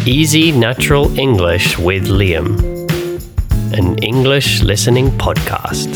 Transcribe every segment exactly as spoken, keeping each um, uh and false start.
Easy Natural English with Liam, an English listening podcast.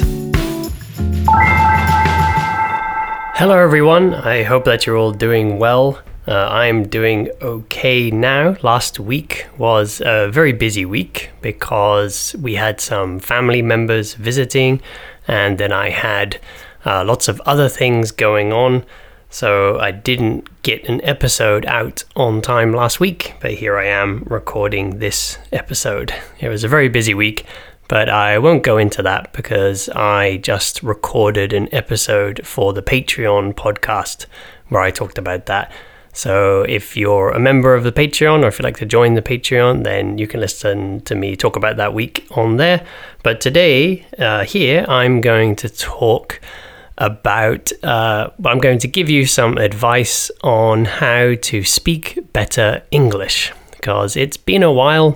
Hello everyone, I hope that you're all doing well. Uh, I'm doing okay now. Last week was a very busy week because we had some family members visiting, and then I had uh, lots of other things going on. So I didn't get an episode out on time last week, but here I am recording this episode. It was a very busy week, but I won't go into that because I just recorded an episode for the Patreon podcast where I talked about that. So if you're a member of the Patreon, or if you'd like to join the Patreon, then you can listen to me talk about that week on there. But today, uh, here, I'm going to talk about, uh, I'm going to give you some advice on how to speak better English, because it's been a while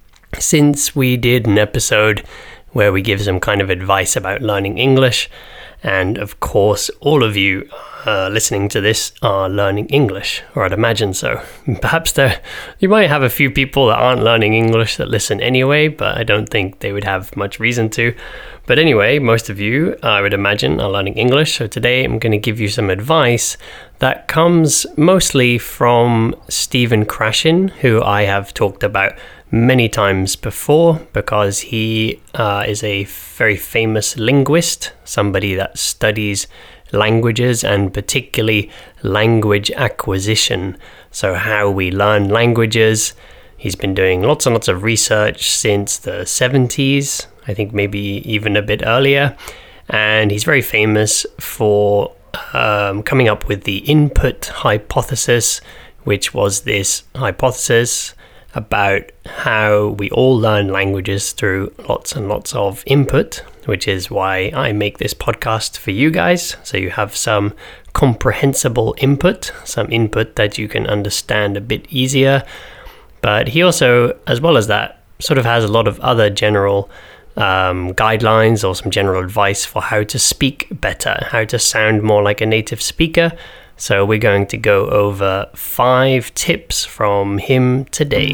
since we did an episode where we give some kind of advice about learning English. And of course, all of you uh, listening to this are learning English, or I'd imagine so. Perhaps there, you might have a few people that aren't learning English that listen anyway, but I don't think they would have much reason to. But anyway, most of you, I would imagine, are learning English. So today I'm going to give you some advice that comes mostly from Stephen Krashen, who I have talked about many times before because he uh, is a very famous linguist, somebody that studies languages and particularly language acquisition. So how we learn languages. He's been doing lots and lots of research since the seventies, I think maybe even a bit earlier. And he's very famous for um, coming up with the input hypothesis, which was this hypothesis about how we all learn languages through lots and lots of input, which is why I make this podcast for you guys. So you have some comprehensible input, some input that you can understand a bit easier. But he also, as well as that, sort of has a lot of other general um, guidelines or some general advice for how to speak better, how to sound more like a native speaker. So we're going to go over five tips from him today.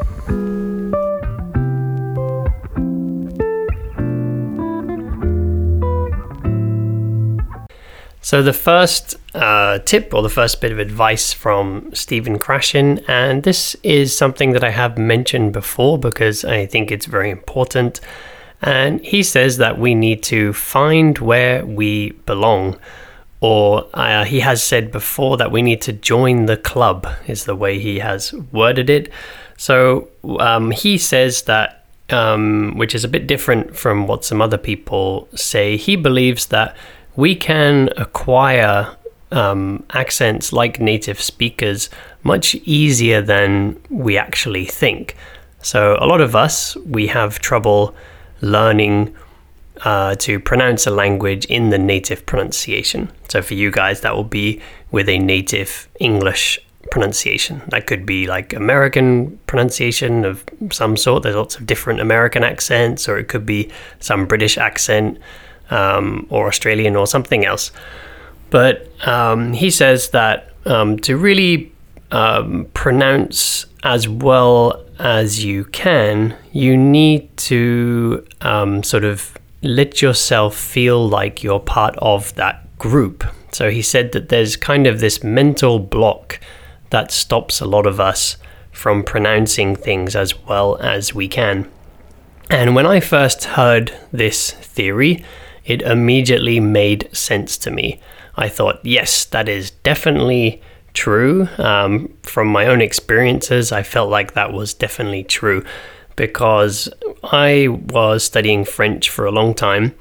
So the first uh, tip, or the first bit of advice from Stephen Krashen, and this is something that I have mentioned before because I think it's very important. And he says that we need to find where we belong. Or uh, he has said before that we need to join the club, is the way he has worded it. So um, he says that, um, which is a bit different from what some other people say, he believes that we can acquire um, accents like native speakers much easier than we actually think. So a lot of us, we have trouble learning Uh, to pronounce a language in the native pronunciation. So for you guys, that will be with a native English pronunciation. That could be like American pronunciation of some sort. There's lots of different American accents, or it could be some British accent um, or Australian or something else. But um, he says that um, to really um, pronounce as well as you can, you need to um, sort of let yourself feel like you're part of that group. So he said that there's kind of this mental block that stops a lot of us from pronouncing things as well as we can. And when I first heard this theory, it immediately made sense to me. I thought, yes, that is definitely true. Um, from my own experiences, I felt like that was definitely true. Because I was studying French for a long time,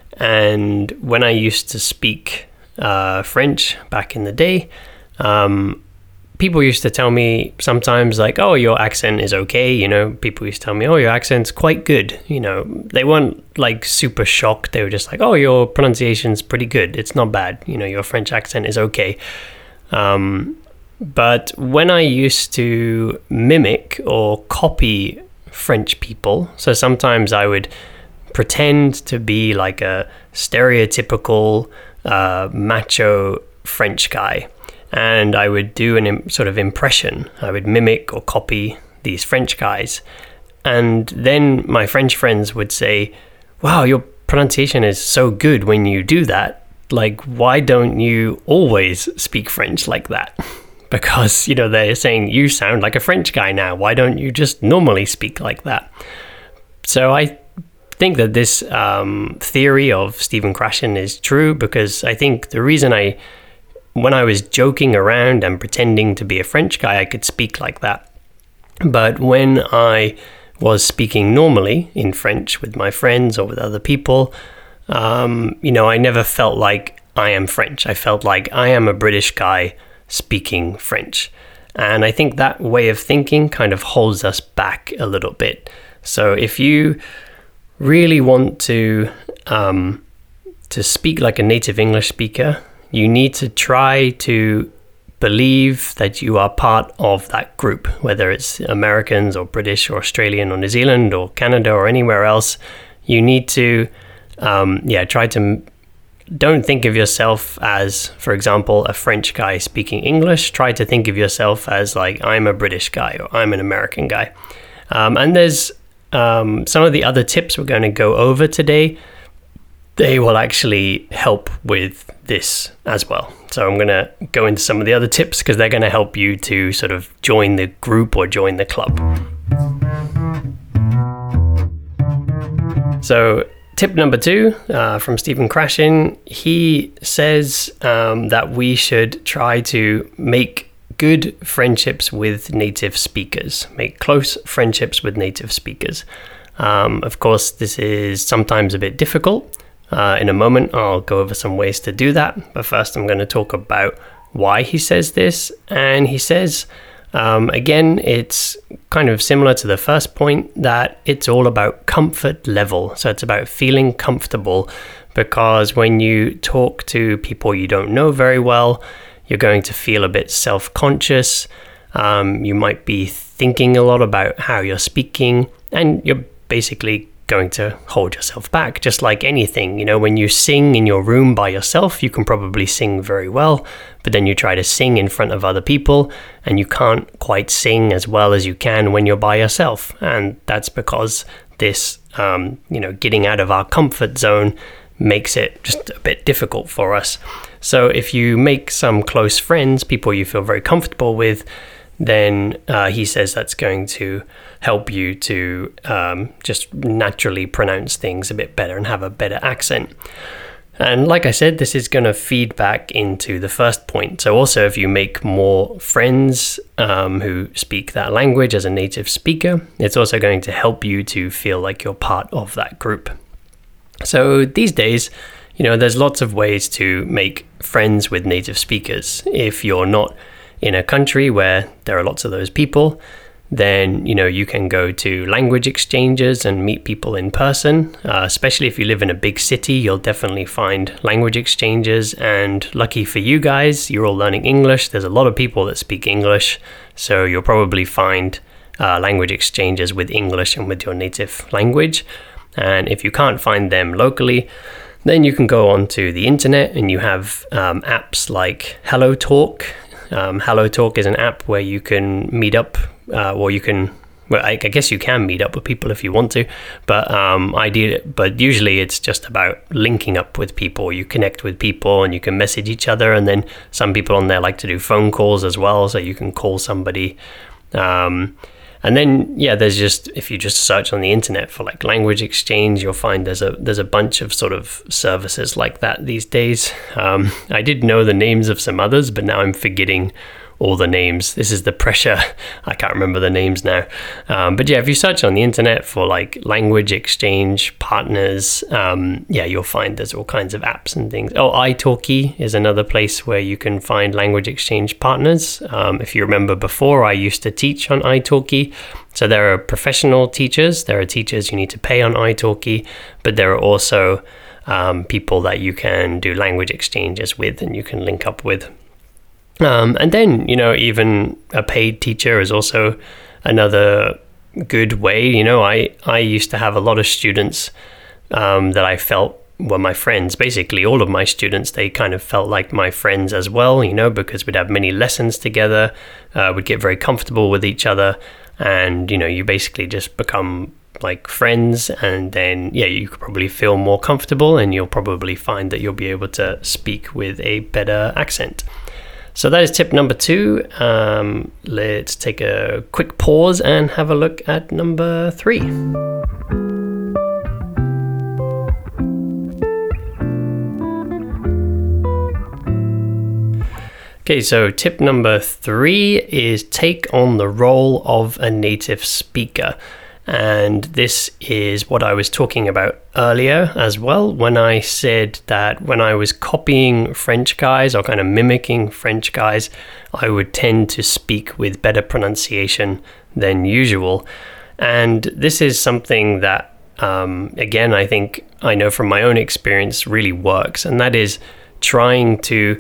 and when I used to speak uh, French back in the day, um, people used to tell me sometimes like, oh, your accent is okay, you know, people used to tell me, oh, your accent's quite good, you know, they weren't like super shocked, they were just like, oh, your pronunciation's pretty good, it's not bad, you know, your French accent is okay. Um, but when I used to mimic or copy French people, so sometimes I would pretend to be like a stereotypical uh, macho French guy, and I would do an im- sort of impression. I would mimic or copy these French guys. And then my French friends would say, wow, your pronunciation is so good when you do that. Like, why don't you always speak French like that? Because, you know, they're saying you sound like a French guy now. Why don't you just normally speak like that? So I think that this um, theory of Stephen Krashen is true, because I think the reason I, when I was joking around and pretending to be a French guy, I could speak like that. But when I was speaking normally in French with my friends or with other people, um, you know, I never felt like I am French. I felt like I am a British guy speaking French. And I think that way of thinking kind of holds us back a little bit. So if you really want to um, to speak like a native English speaker, you need to try to believe that you are part of that group, whether it's Americans or British or Australian or New Zealand or Canada or anywhere else. You need to, um, yeah, try to, don't think of yourself as, for example, a French guy speaking English. Try to think of yourself as like, I'm a British guy or I'm an American guy. Um, and there's um, some of the other tips we're going to go over today. They will actually help with this as well. So I'm going to go into some of the other tips because they're going to help you to sort of join the group or join the club. So tip number two uh, from Stephen Krashen, he says um, that we should try to make good friendships with native speakers, make close friendships with native speakers. Um, of course, this is sometimes a bit difficult. Uh, in a moment, I'll go over some ways to do that. But first, I'm going to talk about why he says this. And he says, um, again, it's kind of similar to the first point, that it's all about comfort level. So it's about feeling comfortable, because when you talk to people you don't know very well, you're going to feel a bit self-conscious. Um, you might be thinking a lot about how you're speaking, and you're basically going to hold yourself back, just like anything. You know, when you sing in your room by yourself, you can probably sing very well, but then you try to sing in front of other people and you can't quite sing as well as you can when you're by yourself. And that's because this, um, you know, getting out of our comfort zone makes it just a bit difficult for us. So if you make some close friends, people you feel very comfortable with, then uh, he says that's going to help you to um, just naturally pronounce things a bit better and have a better accent. And like I said, this is going to feed back into the first point. So also, if you make more friends um, who speak that language as a native speaker, it's also going to help you to feel like you're part of that group. So these days, you know, there's lots of ways to make friends with native speakers. If you're not in a country where there are lots of those people, then, you know, you can go to language exchanges and meet people in person. Uh, especially if you live in a big city, you'll definitely find language exchanges. And lucky for you guys, you're all learning English. There's a lot of people that speak English, so you'll probably find uh, language exchanges with English and with your native language. And if you can't find them locally, then you can go onto the internet and you have um, apps like HelloTalk. Um, HelloTalk is an app where you can meet up, uh, or you can, well, I, I guess you can meet up with people if you want to, but um, I do, but usually it's just about linking up with people. You connect with people and you can message each other, and then some people on there like to do phone calls as well, so you can call somebody. Um, and then, yeah, there's just, if you just search on the internet for like language exchange, you'll find there's a there's a bunch of sort of services like that these days. Um, I did know the names of some others, but now I'm forgetting all the names. This is the pressure. I can't remember the names now. Um, but yeah, if you search on the internet for like language exchange partners, um, yeah, you'll find there's all kinds of apps and things. Oh, italki is another place where you can find language exchange partners. Um, if you remember before, I used to teach on italki. So there are professional teachers. There are teachers you need to pay on italki, but there are also um, people that you can do language exchanges with and you can link up with. Um, and then, you know, even a paid teacher is also another good way. You know, I, I used to have a lot of students um, that I felt were my friends. Basically, all of my students, they kind of felt like my friends as well, you know, because we'd have many lessons together. Uh, we'd get very comfortable with each other. and you know, you basically just become like friends, and then yeah, you could probably feel more comfortable, and you'll probably find that you'll be able to speak with a better accent. So that is tip number two. Um, let's take a quick pause and have a look at number three. Okay, so tip number three is take on the role of a native speaker. And this is what I was talking about earlier as well, when I said that when I was copying French guys or kind of mimicking French guys, I would tend to speak with better pronunciation than usual. And this is something that, um, again, I think I know from my own experience really works. And that is trying to,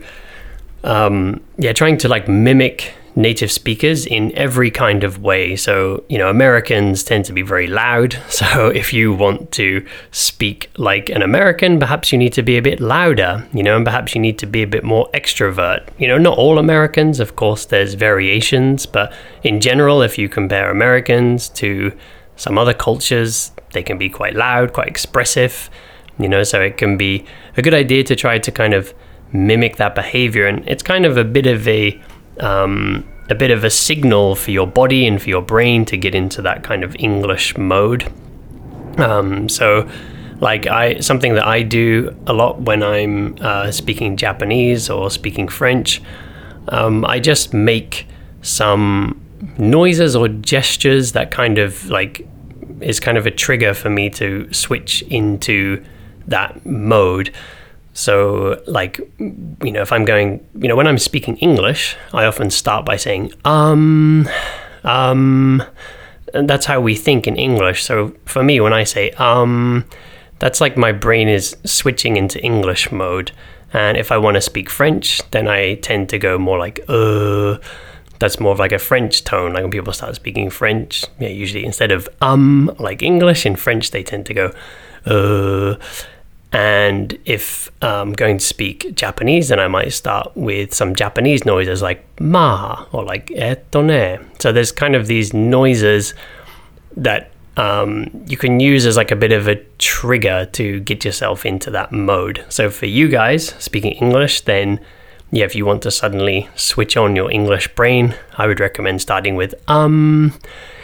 um, yeah, trying to like mimic native speakers in every kind of way. So, you know, Americans tend to be very loud. So if you want to speak like an American, perhaps you need to be a bit louder, you know, and perhaps you need to be a bit more extrovert. You know, not all Americans, of course, there's variations, but in general, if you compare Americans to some other cultures, they can be quite loud, quite expressive, you know, so it can be a good idea to try to kind of mimic that behavior. And it's kind of a bit of a Um, a bit of a signal for your body and for your brain to get into that kind of English mode. Um, so like I, something that I do a lot when I'm uh, speaking Japanese or speaking French, um, I just make some noises or gestures that kind of like is kind of a trigger for me to switch into that mode. So like, you know, if I'm going, you know, when I'm speaking English, I often start by saying, um, um, and that's how we think in English. So for me, when I say, um, that's like my brain is switching into English mode. And if I want to speak French, then I tend to go more like, uh, that's more of like a French tone. Like when people start speaking French, yeah, usually instead of, um, like English, in French, they tend to go, uh, and if I'm going to speak Japanese, then I might start with some Japanese noises like ma or like etone. So there's kind of these noises that um, you can use as like a bit of a trigger to get yourself into that mode. So for you guys speaking English, then yeah, if you want to suddenly switch on your English brain, I would recommend starting with um.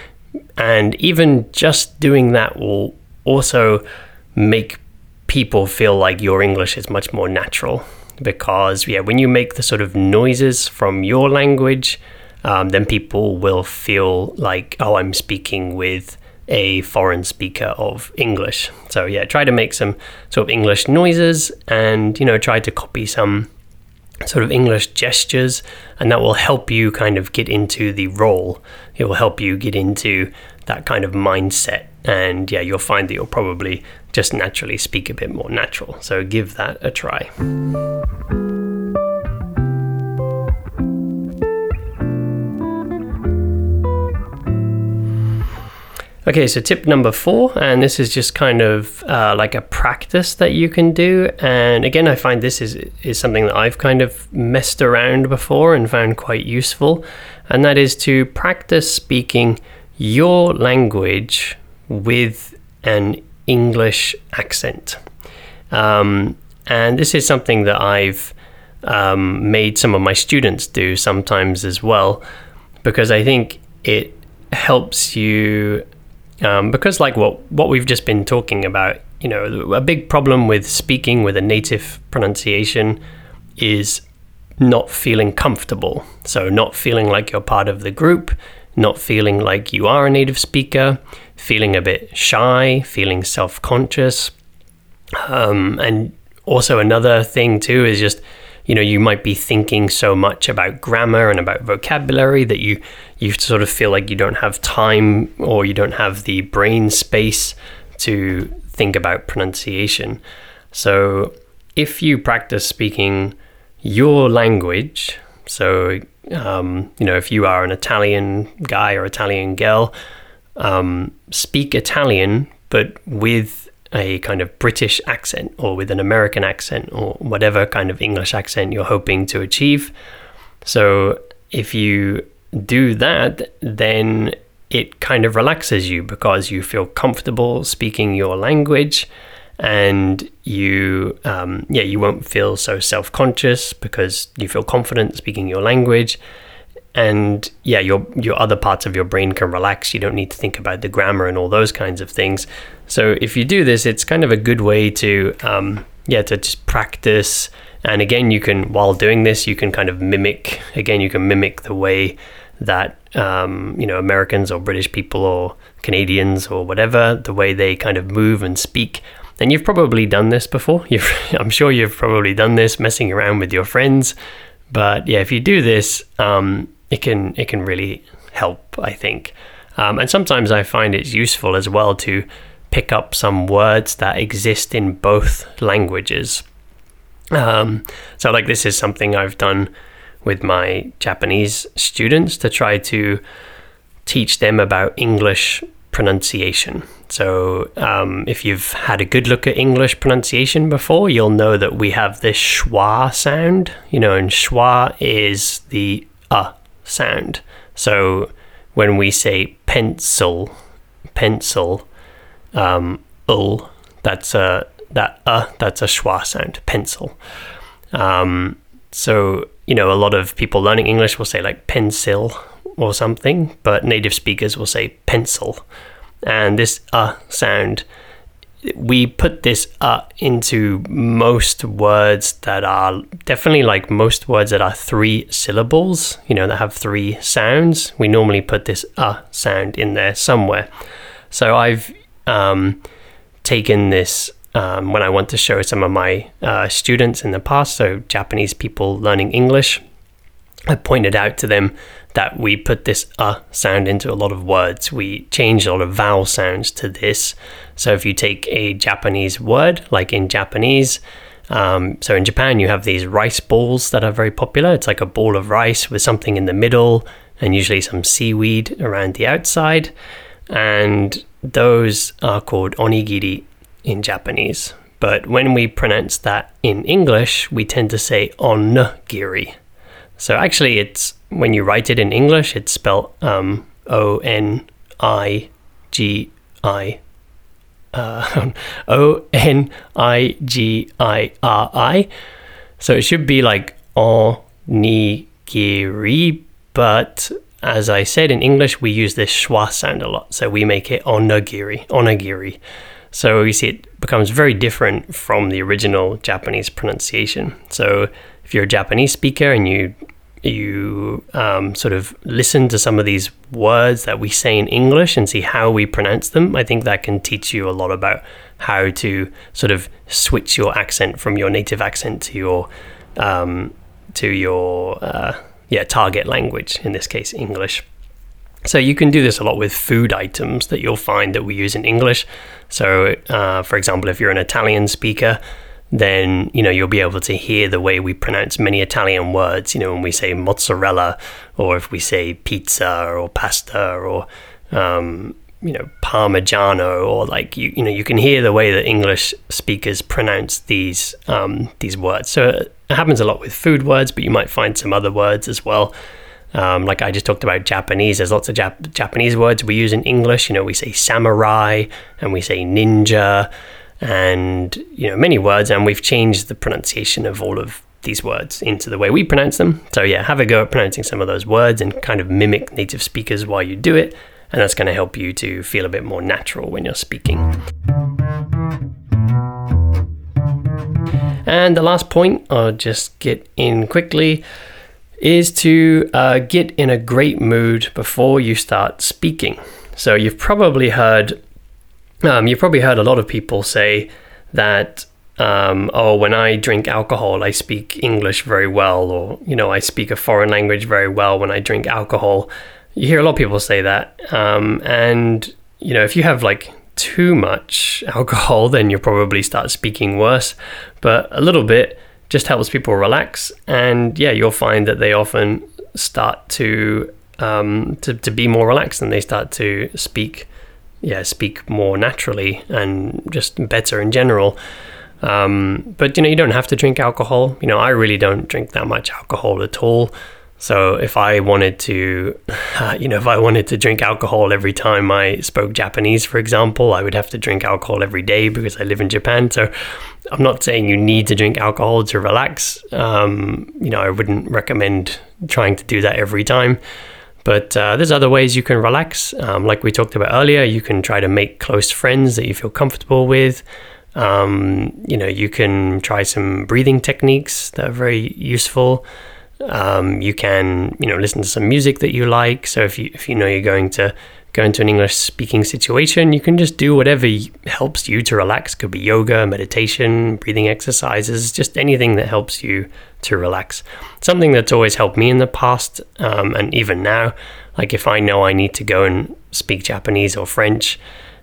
And even just doing that will also make people feel like your English is much more natural, because yeah, when you make the sort of noises from your language, um, then people will feel like, oh, I'm speaking with a foreign speaker of English. So yeah, try to make some sort of English noises, and you know, try to copy some sort of English gestures, and that will help you kind of get into the role. It will help you get into that kind of mindset, and yeah, you'll find that you'll probably just naturally speak a bit more natural. So give that a try. Okay, so tip number four, and this is just kind of uh, like a practice that you can do. And again, I find this is is something that I've kind of messed around before and found quite useful, and that is to practice speaking your language with an English accent. Um, and this is something that I've um, made some of my students do sometimes as well, because I think it helps you, um, because like what, what we've just been talking about, you know, a big problem with speaking with a native pronunciation is not feeling comfortable. So not feeling like you're part of the group, not feeling like you are a native speaker, feeling a bit shy, feeling self-conscious. Um, and also another thing too is just, you know, you might be thinking so much about grammar and about vocabulary that you, you sort of feel like you don't have time, or you don't have the brain space to think about pronunciation. So if you practice speaking your language, so Um, you know, if you are an Italian guy or Italian girl, um, speak Italian, but with a kind of British accent, or with an American accent, or whatever kind of English accent you're hoping to achieve. So if you do that, then it kind of relaxes you because you feel comfortable speaking your language, and you um, yeah you won't feel so self-conscious because you feel confident speaking your language. And yeah, your your other parts of your brain can relax. You don't need to think about the grammar and all those kinds of things. So if you do this, it's kind of a good way to um, yeah to just practice. And again, you can, while doing this, you can kind of mimic. Again, you can mimic the way that um, you know Americans or British people or Canadians or whatever, the way they kind of move and speak. And you've probably done this before. You've, I'm sure you've probably done this messing around with your friends. But yeah, if you do this, um, it can it can really help, I think. Um, and sometimes I find it's useful as well to pick up some words that exist in both languages. Um, so like this is something I've done with my Japanese students to try to teach them about English pronunciation. So um, if you've had a good look at English pronunciation before, you'll know that we have this schwa sound, you know, and schwa is the uh sound. So when we say pencil, pencil, um, ul, that's a that uh that's a schwa sound, pencil. Um, so you know, a lot of people learning English will say like pencil or something, but native speakers will say pencil. And this uh sound, we put this uh into most words that are definitely like most words that are three syllables, you know, that have three sounds. We normally put this uh sound in there somewhere. So I've um, taken this um, when I want to show some of my uh, students in the past, so Japanese people learning English, I pointed out to them that we put this uh sound into a lot of words. We change a lot of vowel sounds to this. So if you take a Japanese word, like in Japanese, um, so in Japan you have these rice balls that are very popular. It's like a ball of rice with something in the middle and usually some seaweed around the outside. And those are called onigiri in Japanese. But when we pronounce that in English, we tend to say onigiri. So actually, it's when you write it in English, it's spelled um, O N I G I uh, O N I G I R I. So it should be like onigiri, but as I said, in English, we use this schwa sound a lot. So we make it onigiri, onigiri. So you see, it becomes very different from the original Japanese pronunciation. So if you're a Japanese speaker and you you um, sort of listen to some of these words that we say in English and see how we pronounce them, I think that can teach you a lot about how to sort of switch your accent from your native accent to your um, to your uh, yeah target language, in this case English. So you can do this a lot with food items that you'll find that we use in English. So uh, for example, if you're an Italian speaker, then, you know, you'll be able to hear the way we pronounce many Italian words, you know, when we say mozzarella, or if we say pizza or pasta or, um, you know, parmigiano, or like, you you know, you can hear the way that English speakers pronounce these um, these words. So it happens a lot with food words, but you might find some other words as well. Um, like I just talked about Japanese, there's lots of Jap- Japanese words we use in English. You know, we say samurai and we say ninja, and you know, many words, and we've changed the pronunciation of all of these words into the way we pronounce them. So yeah, have a go at pronouncing some of those words and kind of mimic native speakers while you do it, and that's going to help you to feel a bit more natural when you're speaking. And the last point, I'll just get in quickly, is to uh, get in a great mood before you start speaking. So you've probably heard Um, you've probably heard a lot of people say that, um, oh, when I drink alcohol, I speak English very well, or, you know, I speak a foreign language very well when I drink alcohol. You hear a lot of people say that. Um, and, you know, if you have like too much alcohol, then you'll probably start speaking worse. But a little bit just helps people relax. And yeah, you'll find that they often start to, um, to, to be more relaxed, and they start to speak yeah, speak more naturally and just better in general. Um, but, you know, you don't have to drink alcohol. You know, I really don't drink that much alcohol at all. So if I wanted to, uh, you know, if I wanted to drink alcohol every time I spoke Japanese, for example, I would have to drink alcohol every day because I live in Japan. So I'm not saying you need to drink alcohol to relax. Um, you know, I wouldn't recommend trying to do that every time. But uh, there's other ways you can relax. Um, like we talked about earlier, you can try to make close friends that you feel comfortable with. Um, you know, you can try some breathing techniques that are very useful. Um, you can, you know, listen to some music that you like. So if you if you know you're going to go into an English speaking situation, you can just do whatever helps you to relax. Could be yoga, meditation, breathing exercises, just anything that helps you to relax. Something that's always helped me in the past, um, and even now, like if I know I need to go and speak Japanese or French,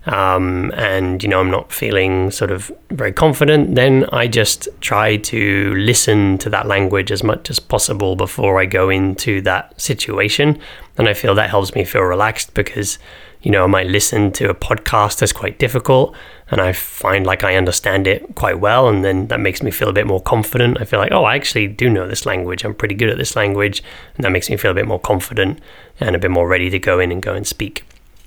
Um, and, you know, I'm not feeling sort of very confident, then I just try to listen to that language as much as possible before I go into that situation. And I feel that helps me feel relaxed because, you know, I might listen to a podcast that's quite difficult and I find like I understand it quite well. And then that makes me feel a bit more confident. I feel like, oh, I actually do know this language. I'm pretty good at this language. And that makes me feel a bit more confident and a bit more ready to go in and go and speak.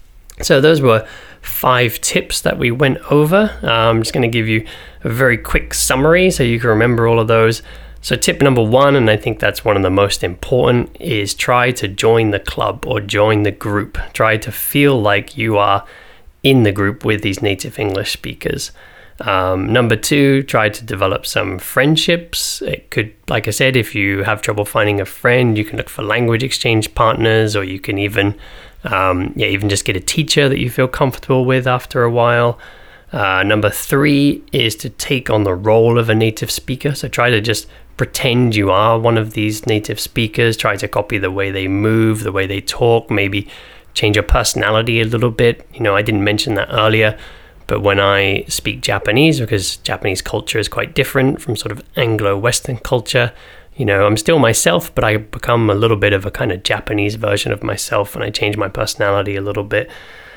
So those were five tips that we went over. Uh, I'm just going to give you a very quick summary so you can remember all of those. So tip number one, and I think that's one of the most important, is try to join the club or join the group. Try to feel like you are in the group with these native English speakers. Um, number two, try to develop some friendships. It could, like I said, if you have trouble finding a friend, you can look for language exchange partners, or you can even Um, yeah, even just get a teacher that you feel comfortable with after a while. Uh, number three is to take on the role of a native speaker. So try to just pretend you are one of these native speakers. Try to copy the way they move, the way they talk, maybe change your personality a little bit. You know, I didn't mention that earlier, but when I speak Japanese, because Japanese culture is quite different from sort of Anglo-Western culture, you know, I'm still myself, but I become a little bit of a kind of Japanese version of myself and I change my personality a little bit.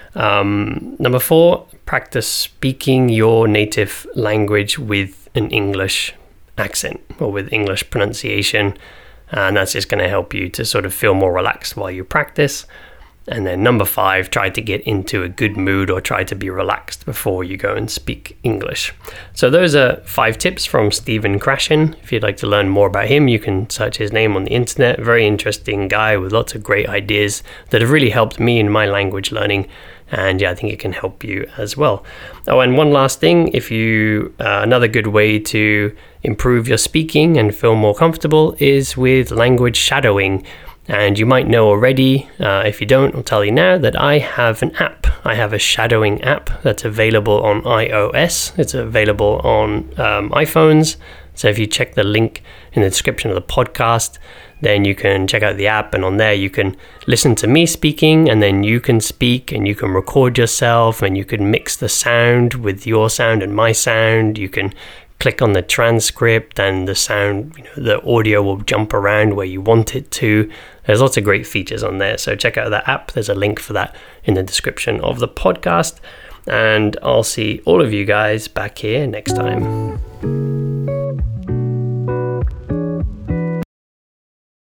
Um, number four, practice speaking your native language with an English accent or with English pronunciation. And that's just going to help you to sort of feel more relaxed while you practice. And then number five, try to get into a good mood or try to be relaxed before you go and speak English. So those are five tips from Stephen Krashen. If you'd like to learn more about him, you can search his name on the internet. Very interesting guy with lots of great ideas that have really helped me in my language learning. And yeah, I think it can help you as well. Oh, and one last thing, if you, uh, another good way to improve your speaking and feel more comfortable is with language shadowing. And you might know already, uh, if you don't, I'll tell you now that I have an app. I have a shadowing app that's available on iOS. It's available on um, iPhones. So if you check the link in the description of the podcast, then you can check out the app. And on there, you can listen to me speaking, and then you can speak and you can record yourself and you can mix the sound with your sound and my sound. You can click on the transcript and the sound, you know, the audio will jump around where you want it to. There's lots of great features on there. So check out that app. There's a link for that in the description of the podcast. And I'll see all of you guys back here next time.